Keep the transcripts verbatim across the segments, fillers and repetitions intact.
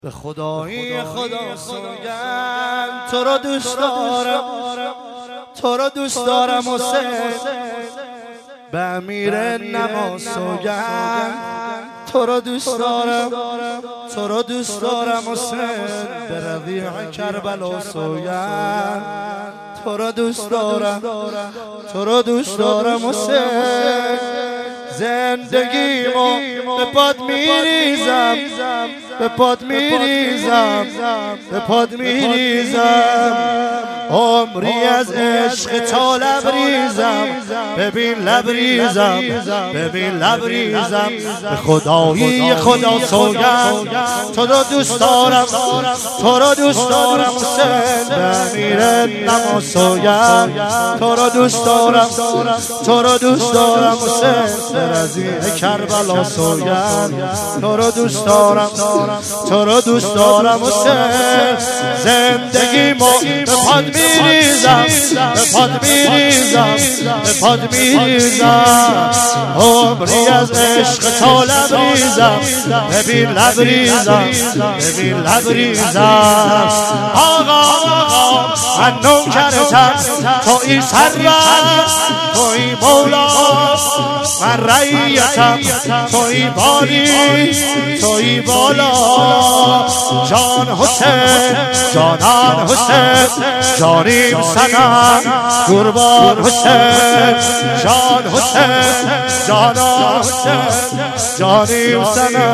به خدای خدا سوگند تو را دوست دارم، تو را دوست دارم حسین. به امیر نماز سوگند تو را دوست دارم، تو را دوست دارم حسین. به ربیع کربلا سوگند تو را دوست دارم، تو را دوست دارم حسین. زندگیمو به پاد میریزم، به پاد میریزم، به پاد میریزم. عمری از عشق تا لبریزم، ببین لبریزم، ببین لبریزم. به خدایی خدا سوگند تو را دوست دارم، تو را دوست دارم حسین. به امیر نماز سوگند تو را دوست دارم، تو را دوست دارم حسین. به رضیع کربلا سوگند تو را دوست دارم، تو را دوست دارم حسین. زندگی ما به پاد میریزم، به پاد میریزم، به پاد میریزم. عمری از عشق تا لبریزم، ببین لبریزم، ببین لبریزم. آقا آقا من نوکرتم، تویی سرور، تویی مولا. من رعیتم، تویی باری، تویی بالا. جان حسین، جانان حسین، جانیم سنم قربان حسین. جان حسین، جانان حسین، جانیم سنم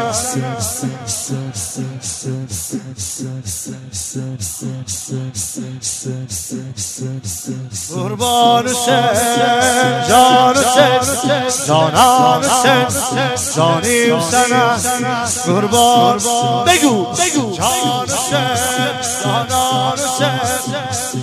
قربان حسین. جان حسین، جانان حسین، جانیم سنم قربان. بگو بگو جان حسین، جانان حسین.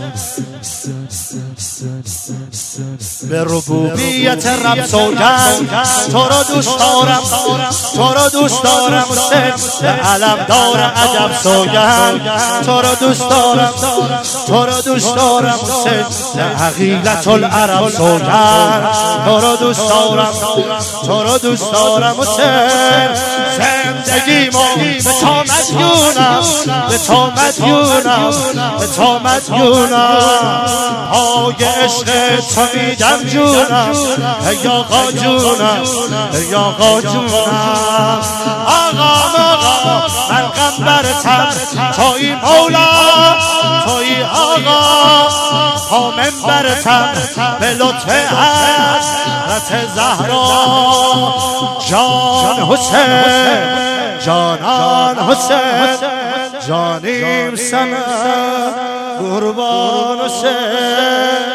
به ربوبیت رب سوگند تو را دوست دارم، تو را دوست دارم حسین. به علم دار عجب سوگند تو را دوست دارم، تو را دوست دارم حسین. به حقیقت العرب سوگند تو را دوست دارم، تو را دوست دارم حسین. زندگی ما به تو مدیونم، به تو مدیونم، به تو مدیونم. پای عشق تو میدم جونم، ای آقا جونم، ای آقا جونم. آقا آقا من قنبرتم، تویی مولا، تویی آقا. پا منبرتم به لطف حضرت زهرا. جان حسین، جانان حسین، جانیم سنم قربان حسین.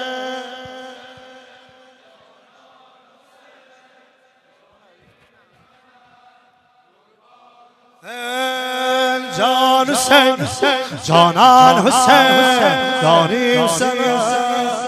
جان حسین، جانان حسین، جانیم سنم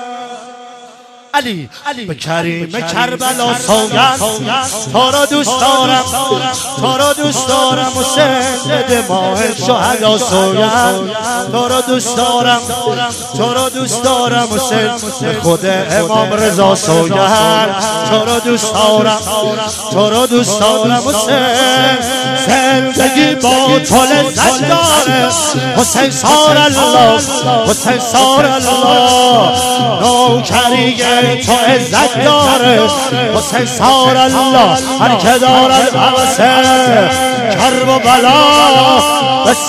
علی. به کریم کربلا سوگند تو را دوست دارم، تو را دوست دارم حسین. به ماه شهدا سوگند تو را دوست دارم، تو را دوست دارم حسین. به خود امام رضا سوگند تو را دوست دارم، تو را دوست دارم حسین. زندگی با تو لذت داره حسین. سار الله، حسین سار الله. نوکری تو عزت داره حسین. سار الله هر که دارد عوضه کرب و بلا